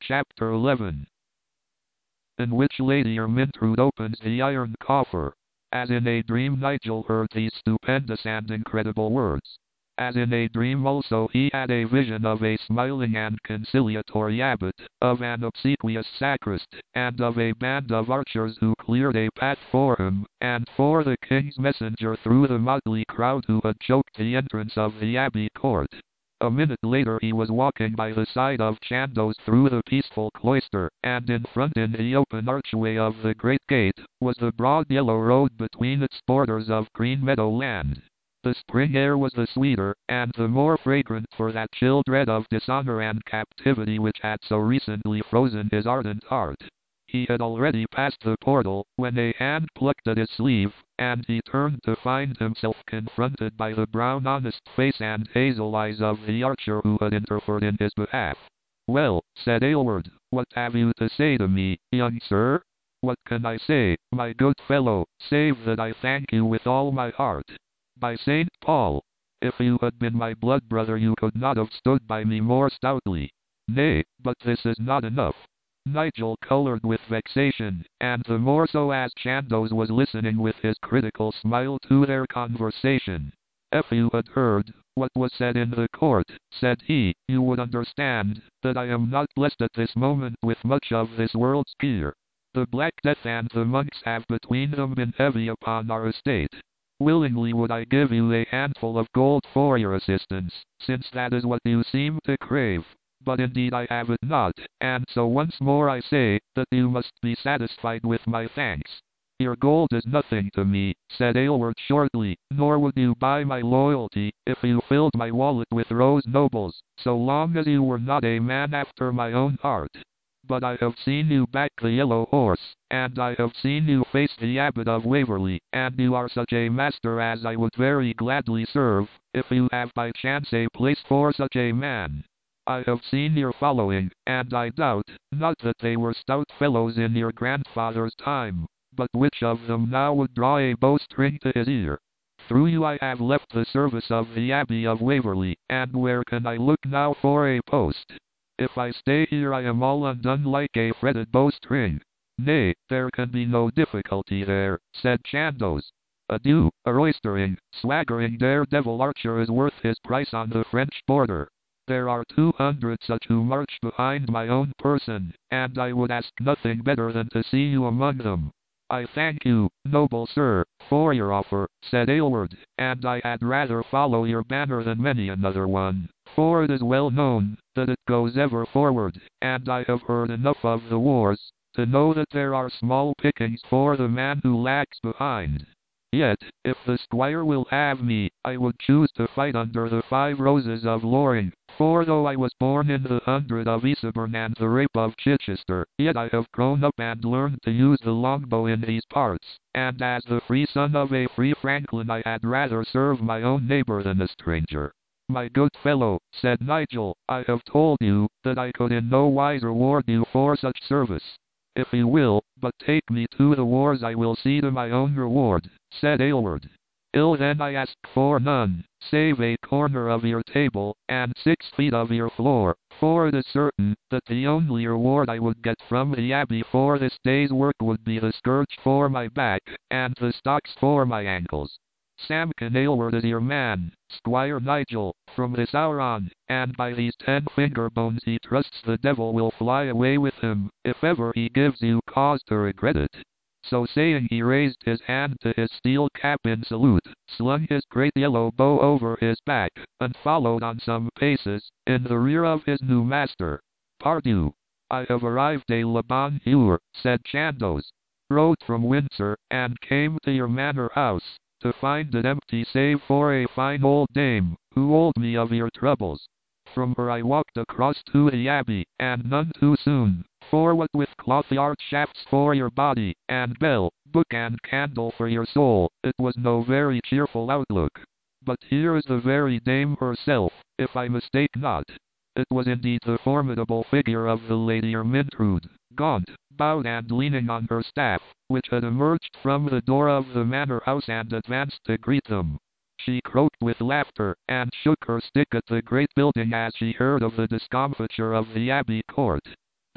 Chapter 11, in which Lady Ermintrude opens the iron coffer. As in a dream, Nigel heard these stupendous and incredible words. As in a dream also he had a vision of a smiling and conciliatory abbot, of an obsequious sacrist, and of a band of archers who cleared a path for him, and for the king's messenger through the motley crowd who had choked the entrance of the abbey court. A minute later he was walking by the side of Chandos through the peaceful cloister, and in front, in the open archway of the great gate, was the broad yellow road between its borders of green meadow land. The spring air was the sweeter, and the more fragrant for that chill dread of dishonor and captivity which had so recently frozen his ardent heart. He had already passed the portal, when a hand plucked at his sleeve, and he turned to find himself confronted by the brown honest face and hazel eyes of the archer who had interfered in his behalf. "Well," said Aylward, "what have you to say to me, young sir?" "What can I say, my good fellow, save that I thank you with all my heart? By St. Paul, if you had been my blood brother you could not have stood by me more stoutly. Nay, but this is not enough." Nigel colored with vexation, and the more so as Chandos was listening with his critical smile to their conversation. "If you had heard what was said in the court," said he, "you would understand that I am not blessed at this moment with much of this world's gear. The Black Death and the monks have between them been heavy upon our estate. Willingly would I give you a handful of gold for your assistance, since that is what you seem to crave. But indeed I have it not, and so once more I say that you must be satisfied with my thanks." "Your gold is nothing to me," said Aylward shortly, "nor would you buy my loyalty if you filled my wallet with rose nobles, so long as you were not a man after my own heart. But I have seen you back the yellow horse, and I have seen you face the Abbot of Waverley, and you are such a master as I would very gladly serve, if you have by chance a place for such a man. I have seen your following, and I doubt not that they were stout fellows in your grandfather's time, but which of them now would draw a bowstring to his ear? Through you I have left the service of the Abbey of Waverley, and where can I look now for a post? If I stay here I am all undone like a fretted bowstring." "Nay, there can be no difficulty there," said Chandos. "Adieu, a roistering, swaggering daredevil archer is worth his price on the French border. There are 200 such who march behind my own person, and I would ask nothing better than to see you among them." "I thank you, noble sir, for your offer," said Aylward, "and I had rather follow your banner than many another one, for it is well known that it goes ever forward, and I have heard enough of the wars to know that there are small pickings for the man who lags behind. Yet, if the squire will have me, I would choose to fight under the 5 Roses of Loring, for though I was born in the 100 of Easeburn and the Rape of Chichester, yet I have grown up and learned to use the longbow in these parts, and as the free son of a free franklin I had rather serve my own neighbour than a stranger." "My good fellow," said Nigel, "I have told you that I could in no wise reward you for such service. If you will but take me to the wars I will see to my own reward," said Aylward. "Ill then I ask for none, save a corner of your table, and 6 feet of your floor, for it is certain that the only reward I would get from the Abbey for this day's work would be the scourge for my back, and the stocks for my ankles. Samkin Aylward is your man, Squire Nigel, from this hour on, and by these 10 finger bones he trusts the devil will fly away with him, if ever he gives you cause to regret it." So saying he raised his hand to his steel cap in salute, slung his great yellow bow over his back, and followed on some paces, in the rear of his new master. "Pardieu, I have arrived à la bonne heure," said Chandos. "Rode from Windsor, and came to your manor house, to find it empty save for a fine old dame, who told me of your troubles. From her I walked across to the Abbey, and none too soon, for what with cloth-yard shafts for your body, and bell, book and candle for your soul, it was no very cheerful outlook. But here is the very dame herself, if I mistake not." It was indeed the formidable figure of the Lady Ermintrude, gaunt, bowed and leaning on her staff, which had emerged from the door of the manor house and advanced to greet them. She croaked with laughter, and shook her stick at the great building as she heard of the discomfiture of the Abbey court.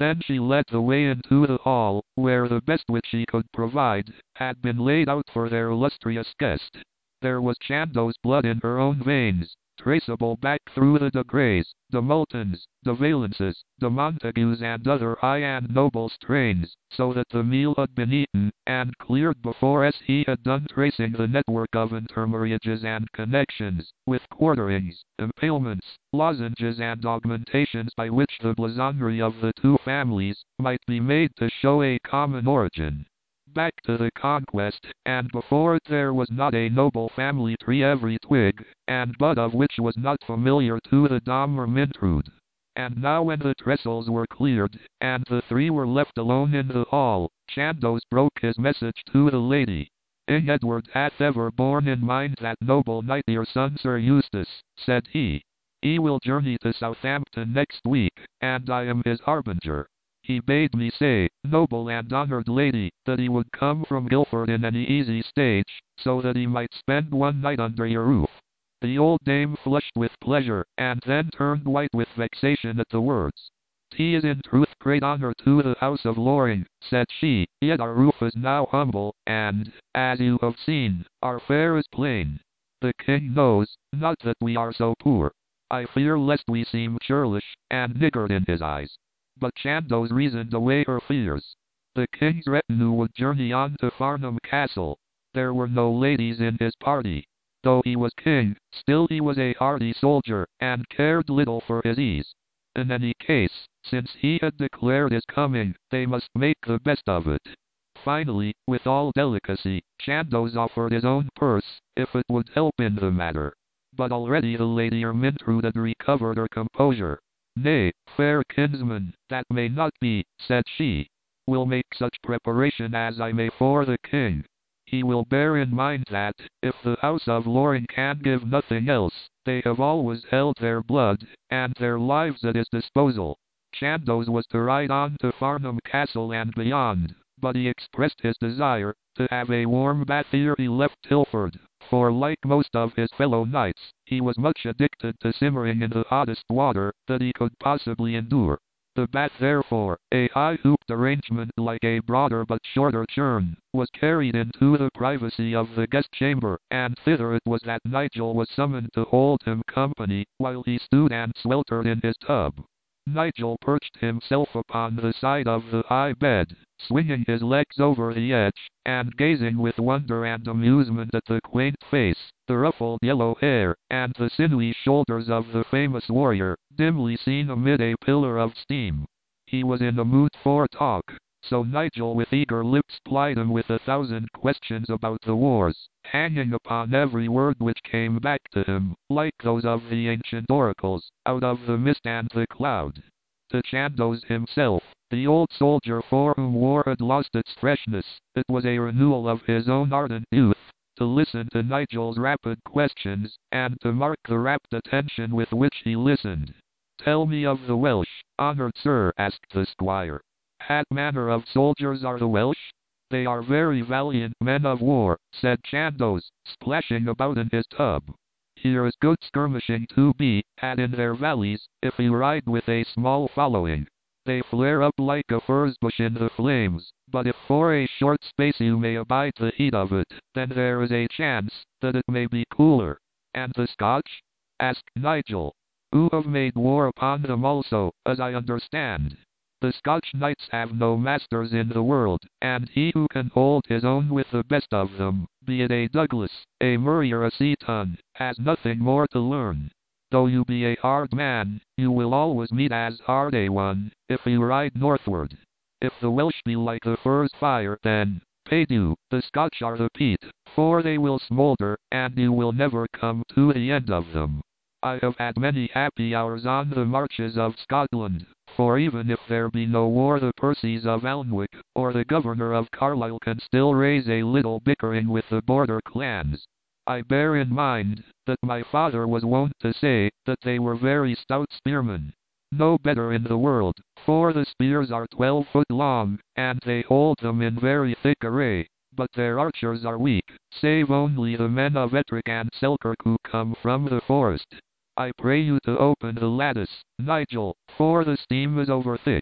Then she led the way into the hall, where the best which she could provide had been laid out for their illustrious guest. There was Chandos' blood in her own veins, traceable back through the de Greys, de Moultons, de Valences, de Montagues and other high and noble strains, so that the meal had been eaten and cleared before he had done tracing the network of intermarriages and connections, with quarterings, impalements, lozenges and augmentations by which the blazonry of the two families might be made to show a common origin. Back to the conquest, and before it there was not a noble family tree every twig and bud of which was not familiar to the Dame Ermintrude. And now when the trestles were cleared, and the three were left alone in the hall, Chandos broke his message to the lady. "King Edward hath ever borne in mind that noble knight your son Sir Eustace," said he. "He will journey to Southampton next week, and I am his harbinger. He bade me say, noble and honored lady, that he would come from Guildford in any easy stage, so that he might spend one night under your roof." The old dame flushed with pleasure, and then turned white with vexation at the words. "'He is in truth great honor to the house of Loring," said she, "yet our roof is now humble, and, as you have seen, our fare is plain. The king knows, not that we are so poor. I fear lest we seem churlish, and niggard in his eyes." But Chandos reasoned away her fears. The king's retinue would journey on to Farnham Castle. There were no ladies in his party. Though he was king, still he was a hardy soldier, and cared little for his ease. In any case, since he had declared his coming, they must make the best of it. Finally, with all delicacy, Chandos offered his own purse, if it would help in the matter. But already the Lady Ermintrude had recovered her composure. "Nay, fair kinsman, that may not be," said she. "Will make such preparation as I may for the king. He will bear in mind that, if the house of Loring can give nothing else, they have always held their blood and their lives at his disposal." Chandos was to ride on to Farnham Castle and beyond, but he expressed his desire to have a warm bath ere he left Tilford, for like most of his fellow knights, he was much addicted to simmering in the hottest water that he could possibly endure. The bath therefore, a high-hooped arrangement like a broader but shorter churn, was carried into the privacy of the guest chamber, and thither it was that Nigel was summoned to hold him company, while he stewed and sweltered in his tub. Nigel perched himself upon the side of the high bed, swinging his legs over the edge, and gazing with wonder and amusement at the quaint face, the ruffled yellow hair, and the sinewy shoulders of the famous warrior, dimly seen amid a pillar of steam. He was in a mood for talk, so Nigel with eager lips plied him with 1,000 questions about the wars, hanging upon every word which came back to him, like those of the ancient oracles, out of the mist and the cloud. To Chandos himself, the old soldier for whom war had lost its freshness, it was a renewal of his own ardent youth, to listen to Nigel's rapid questions, and to mark the rapt attention with which he listened. "Tell me of the Welsh, honored sir," asked the squire. "What manner of soldiers are the Welsh?" "They are very valiant men of war," said Chandos, splashing about in his tub. "Here is good skirmishing to be had in their valleys, if you ride with a small following. They flare up like a furze bush in the flames, but if for a short space you may abide the heat of it, then there is a chance that it may be cooler." "And the Scotch?" asked Nigel. "Who have made war upon them also, as I understand. The Scotch knights have no masters in the world, and he who can hold his own with the best of them, be it a Douglas, a Murray or a Seaton, has nothing more to learn. Though you be a hard man, you will always meet as hard a one, if you ride northward. If the Welsh be like the furze fire, then, paydieu, the Scotch are the peat, for they will smolder, and you will never come to the end of them. I have had many happy hours on the marches of Scotland, for even if there be no war the Percys of Alnwick, or the governor of Carlisle can still raise a little bickering with the border clans. I bear in mind, that my father was wont to say, that they were very stout spearmen. No better in the world, for the spears are 12 foot long, and they hold them in very thick array. But their archers are weak, save only the men of Ettrick and Selkirk who come from the forest. I pray you to open the lattice, Nigel, for the steam is over thick."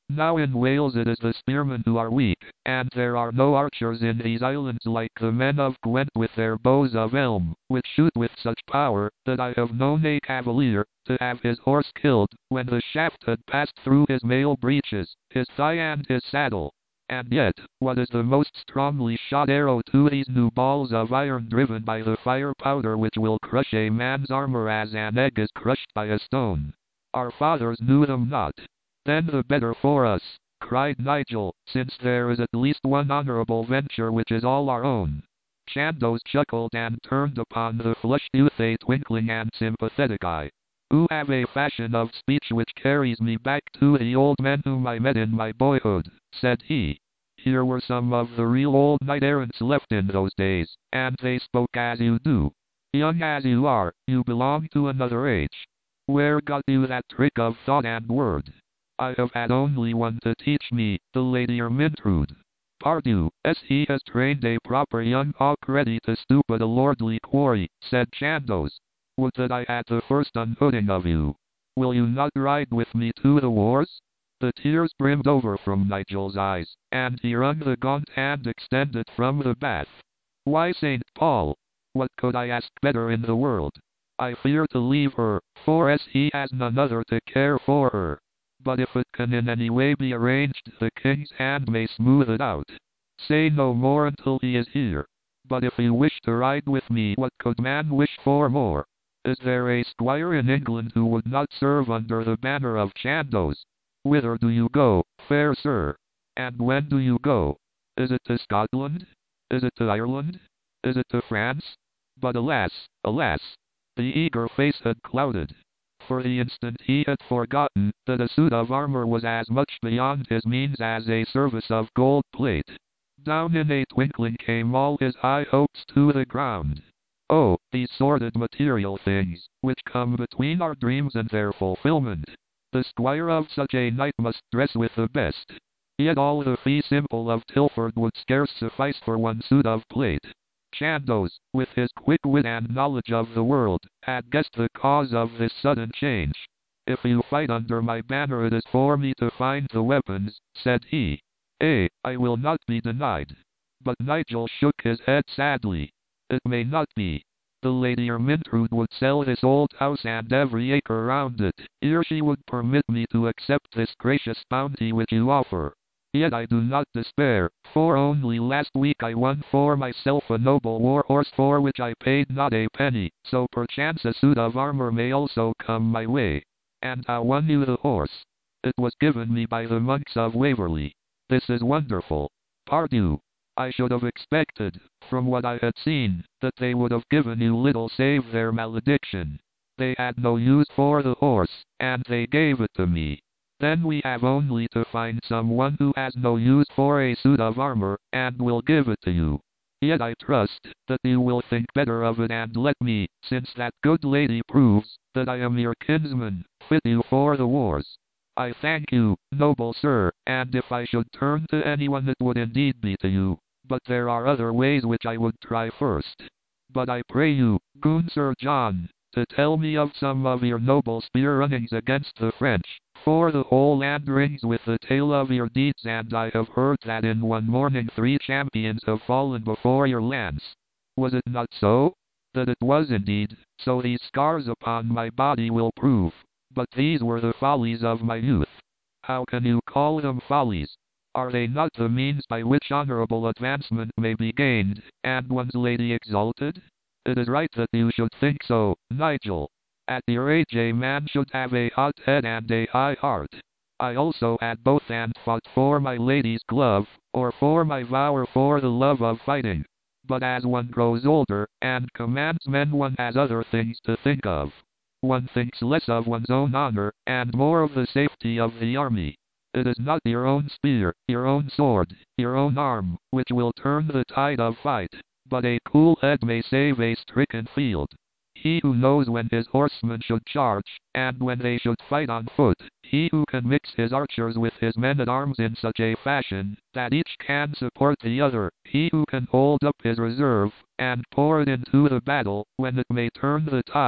Now in Wales it is the spearmen who are weak, and there are no archers in these islands like the men of Gwent with their bows of elm, which shoot with such power, that I have known a cavalier to have his horse killed, when the shaft had passed through his mail breeches, his thigh and his saddle. And yet, what is the most strongly shot arrow to these new balls of iron driven by the fire powder which will crush a man's armor as an egg is crushed by a stone? Our fathers knew them not. Then the better for us, cried Nigel, since there is at least one honorable venture which is all our own. Chandos chuckled and turned upon the flushed youth a twinkling and sympathetic eye. You have a fashion of speech which carries me back to the old men whom I met in my boyhood, said he. Here were some of the real old knight-errants left in those days, and they spoke as you do. Young as you are, you belong to another age. Where got you that trick of thought and word? I have had only one to teach me, the Lady Ermintrude. Pardieu, he has trained a proper young hawk ready to stoop at a lordly quarry, said Chandos. Would that I had the first unhooding of you. Will you not ride with me to the wars? The tears brimmed over from Nigel's eyes, and he wrung the gaunt hand extended from the bath. Why, St. Paul, what could I ask better in the world? I fear to leave her, for he has none other to care for her. But if it can in any way be arranged, the king's hand may smooth it out. Say no more until he is here. But if you wish to ride with me, what could man wish for more? Is there a squire in England who would not serve under the banner of Chandos? Whither do you go, fair sir? And when do you go? Is it to Scotland? Is it to Ireland? Is it to France? But alas, alas! The eager face had clouded. For the instant he had forgotten that a suit of armor was as much beyond his means as a service of gold plate. Down in a twinkling came all his high hopes to the ground. Oh, these sordid material things, which come between our dreams and their fulfillment. The squire of such a knight must dress with the best. Yet all the fee simple of Tilford would scarce suffice for one suit of plate. Chandos, with his quick wit and knowledge of the world, had guessed the cause of this sudden change. If you fight under my banner it is for me to find the weapons, said he. I will not be denied. But Nigel shook his head sadly. It may not be. The Lady Ermintrude would sell this old house and every acre round it, ere she would permit me to accept this gracious bounty which you offer. Yet I do not despair, for only last week I won for myself a noble war horse for which I paid not a penny, so perchance a suit of armor may also come my way. And how won you the horse? It was given me by the monks of Waverley. This is wonderful. Pardieu, I should have expected, from what I had seen, that they would have given you little save their malediction. They had no use for the horse, and they gave it to me. Then we have only to find someone who has no use for a suit of armor, and will give it to you. Yet I trust that you will think better of it and let me, since that good lady proves that I am your kinsman, fit you for the wars. I thank you, noble sir, and if I should turn to anyone it would indeed be to you. But there are other ways which I would try first. But I pray you, Goon Sir John, to tell me of some of your noble spear runnings against the French, for the whole land rings with the tale of your deeds, and I have heard that in one morning 3 champions have fallen before your lance. Was it not so? That it was indeed, so these scars upon my body will prove. But these were the follies of my youth. How can you call them follies? Are they not the means by which honorable advancement may be gained, and one's lady exalted? It is right that you should think so, Nigel. At your age a man should have a hot head and a high heart. I also had both and fought for my lady's glove, or for my vow or for the love of fighting. But as one grows older, and commands men, one has other things to think of. One thinks less of one's own honor, and more of the safety of the army. It is not your own spear, your own sword, your own arm, which will turn the tide of fight, but a cool head may save a stricken field. He who knows when his horsemen should charge, and when they should fight on foot, he who can mix his archers with his men-at-arms in such a fashion, that each can support the other, he who can hold up his reserve, and pour it into the battle, when it may turn the tide,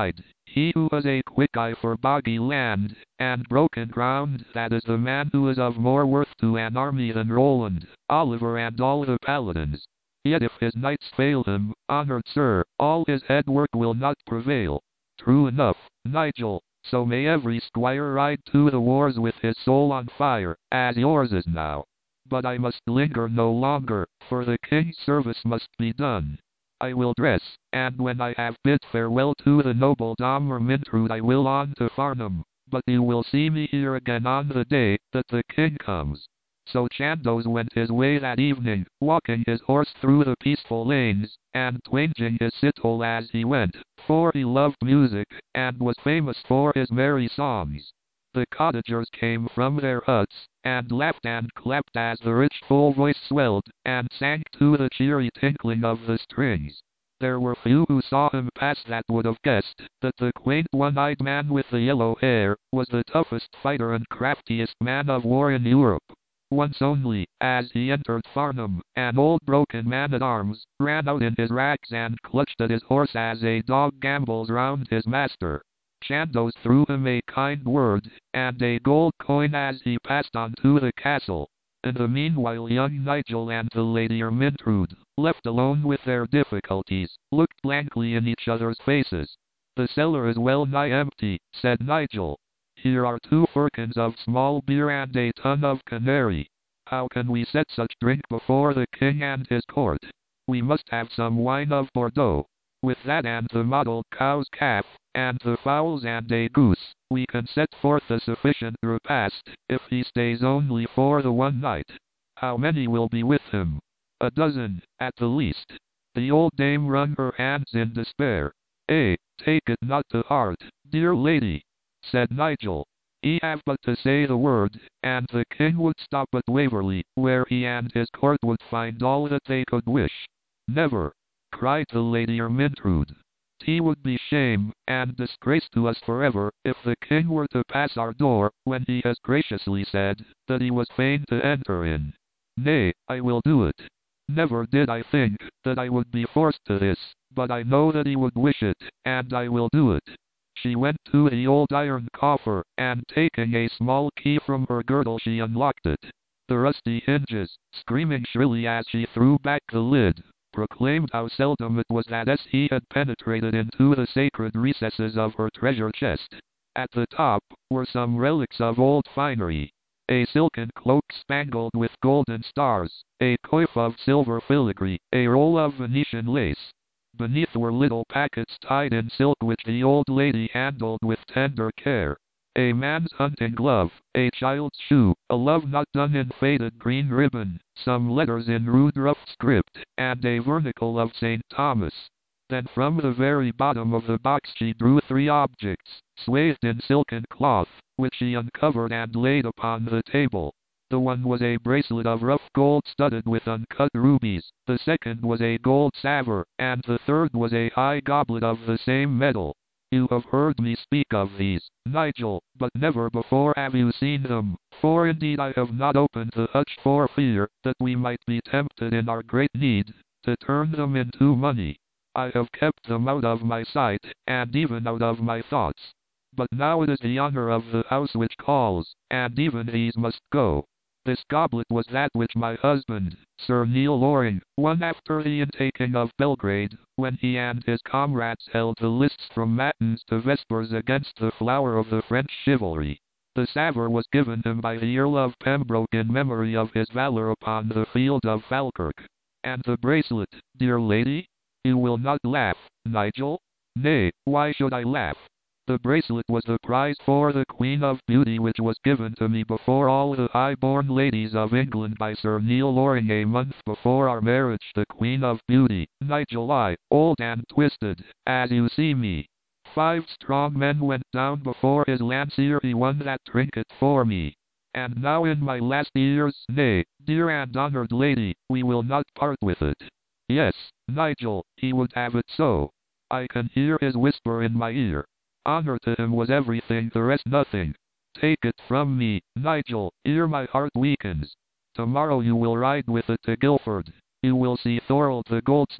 He who has a quick eye for boggy land and broken ground, that is the man who is of more worth to an army than Roland, Oliver, and all the paladins. Yet if his knights fail him, honored sir, all his head work will not prevail. True enough, Nigel, so may every squire ride to the wars with his soul on fire, as yours is now. But I must linger no longer, for the king's service must be done. I will dress, and when I have bid farewell to the noble Dom Ermintrude, I will on to Farnham, but you will see me here again on the day that the king comes. So Chandos went his way that evening, walking his horse through the peaceful lanes, and twanging his cithole as he went, for he loved music, and was famous for his merry songs. The cottagers came from their huts, and laughed and clapped as the rich full voice swelled, and sang to the cheery tinkling of the strings. There were few who saw him pass that would have guessed that the quaint one-eyed man with the yellow hair was the toughest fighter and craftiest man of war in Europe. Once only, as he entered Farnham, an old broken man-at-arms ran out in his rags and clutched at his horse as a dog gambols round his master. Chandos threw him a kind word, and a gold coin as he passed on to the castle. In the meanwhile young Nigel and the Lady Ermintrude, left alone with their difficulties, looked blankly in each other's faces. "The cellar is well nigh empty," said Nigel. "Here are 2 firkins of small beer and a ton of canary. How can we set such drink before the king and his court? We must have some wine of Bordeaux. With that and the mottled cow's calf, and the fowls and a goose, we can set forth a sufficient repast, if he stays only for the one night. How many will be with him?" "A dozen, at the least." The old dame wrung her hands in despair. Take it not to heart, dear lady," said Nigel. "Ye have but to say the word, and the king would stop at Waverley, where he and his court would find all that they could wish." "Never!" cried the Lady Ermintrude. "'T would be shame and disgrace to us forever, if the king were to pass our door, when he has graciously said that he was fain to enter in. Nay, I will do it. Never did I think that I would be forced to this, but I know that he would wish it, and I will do it." She went to the old iron coffer, and taking a small key from her girdle she unlocked it. The rusty hinges, screaming shrilly as she threw back the lid, proclaimed how seldom it was that he had penetrated into the sacred recesses of her treasure chest. At the top were some relics of old finery. A silken cloak spangled with golden stars, a coif of silver filigree, a roll of Venetian lace. Beneath were little packets tied in silk which the old lady handled with tender care. A man's hunting glove, a child's shoe, a love knot done in faded green ribbon, some letters in rude rough script, and a vernicle of St. Thomas. Then from the very bottom of the box she drew 3 objects, swathed in silken cloth, which she uncovered and laid upon the table. The one was a bracelet of rough gold studded with uncut rubies, the second was a gold salver, and the third was a high goblet of the same metal. "You have heard me speak of these, Nigel, but never before have you seen them, for indeed I have not opened the hutch for fear that we might be tempted in our great need to turn them into money. I have kept them out of my sight, and even out of my thoughts. But now it is the honor of the house which calls, and even these must go. This goblet was that which my husband, Sir Neil Loring, won after the intaking of Belgrade, when he and his comrades held the lists from matins to vespers against the flower of the French chivalry. The salver was given him by the Earl of Pembroke in memory of his valor upon the field of Falkirk. And the bracelet, dear lady? You will not laugh, Nigel? Nay, why should I laugh? The bracelet was the prize for the Queen of Beauty which was given to me before all the high-born ladies of England by Sir Neil Loring a month before our marriage. The Queen of Beauty, Nigel, I, old and twisted, as you see me. 5 strong men went down before his lance ere he won that trinket for me. And now in my last years, nay, dear and honored lady, we will not part with it. Yes, Nigel, he would have it so. I can hear his whisper in my ear. Honor to him was everything, the rest nothing. Take it from me, Nigel, ere my heart weakens. Tomorrow you will ride with it to Guildford. You will see Thorold the goldsmith,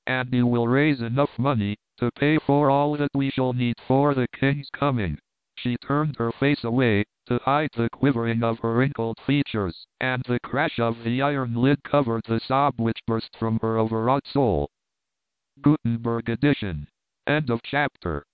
and you will raise enough money to pay for all that we shall need for the king's coming." She turned her face away to hide the quivering of her wrinkled features, and the crash of the iron lid covered the sob which burst from her overwrought soul. Gutenberg edition. End of chapter.